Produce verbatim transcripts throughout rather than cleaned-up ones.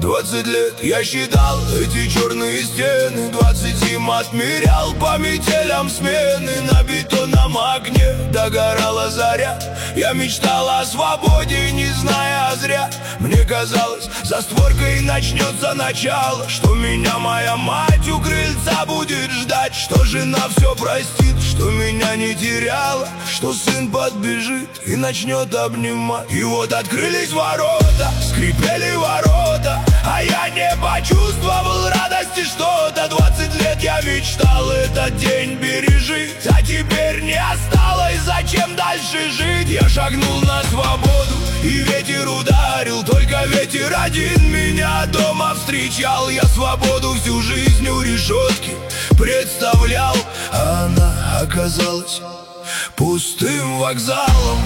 Двадцать лет я считал эти черные стены, двадцать зим отмерял по метелям смены. На бетонном огне догорала заря. Я мечтал о свободе, не зная зря. Мне казалось, за створкой начнется начало, что меня моя мать у крыльца будет ждать, что жена все простит, что меня не теряла, что сын подбежит и начнет обнимать. И вот открылись ворота, скрипели ворота, а я не почувствовал радости что-то. Двадцать лет я мечтал этот день пережить, а теперь не осталось, зачем дальше жить. Я шагнул на свободу, и ветер ударил, только ветер один меня дома встречал. Я свободу всю жизнь у решетки представлял, а она оказалась пустым вокзалом.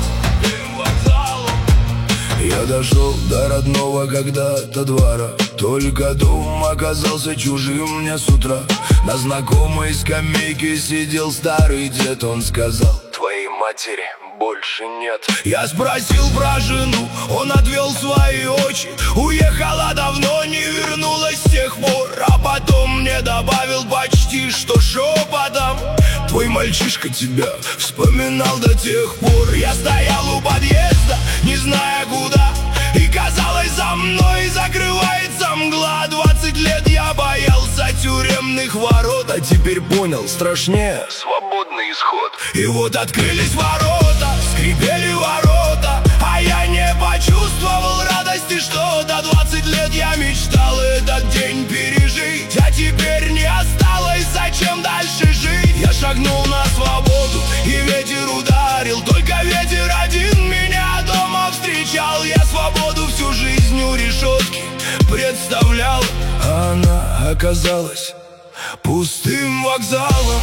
Я дошел до родного когда-то двора, только дом оказался чужим мне с утра. На знакомой скамейке сидел старый дед, он сказал: твоей матери больше нет. Я спросил про жену, он отвел свои очи. Уехала давно, не вернулась с тех пор. А потом мне добавил почти что шепотом: твой мальчишка тебя вспоминал до тех пор. Я стоял у подъезда, не зная куда, и казалось, за мной закрывается мгла. Двадцать лет я боялся тюремных ворот, а теперь понял, страшнее свободный исход. И вот открылись ворота, скрипели ворота, а я не почувствовал радости что-то. Двадцать лет я мечтал этот день пережить, а теперь не осталось, зачем дальше жить. Я шагнул на свободу, и ветер ударил, только ветер один меня дома встречал. Я свободу всю жизнь у решетки представлял, а она оказалась пустым вокзалом.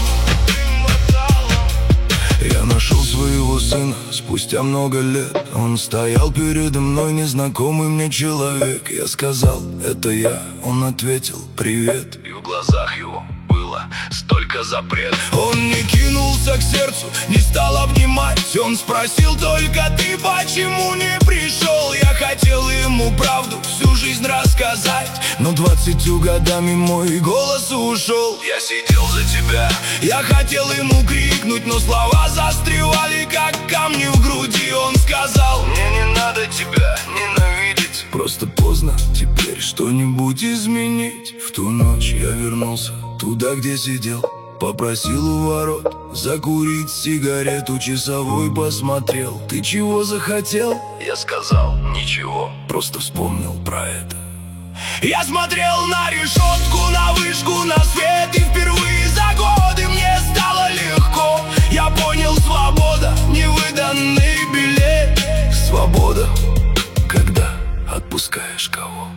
Я нашел своего сына спустя много лет. Он стоял передо мной, незнакомый мне человек. Я сказал: это я. Он ответил: привет. И в глазах его было столько запрет. Он не кинулся к сердцу, не стал обнимать. Он спросил только: ты почему не пришел? Я хотел ему правду всю жизнь рассказать, но двадцатью годами мой голос ушел. Я сидел за тебя, я хотел ему крикнуть, но слова застревали, как камни в груди. Он сказал: мне не надо тебя ненавидеть, просто поздно теперь что-нибудь изменить. В ту ночь я вернулся туда, где сидел, попросил у ворот закурить сигарету. Часовой посмотрел: ты чего захотел? Я сказал: ничего, просто вспомнил про это. Я смотрел на решетку, на вышку, на свет, и впервые за годы мне стало легко. Я понял: свобода — невыданный билет. Свобода, когда отпускаешь кого.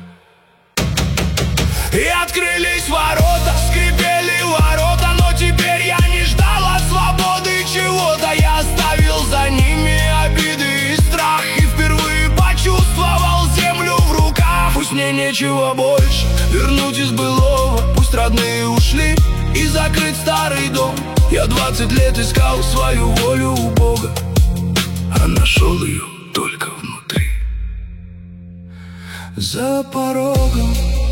И открылись ворота, скрипели ворота, но теперь я не ждал от свободы чего-то. Я оставил за ними обиды и страх, и впервые почувствовал землю в руках. Пусть мне нечего больше вернуть из былого, пусть родные ушли и закрыт старый дом. Я двадцать лет искал свою волю у Бога, а нашел ее только внутри. За порогом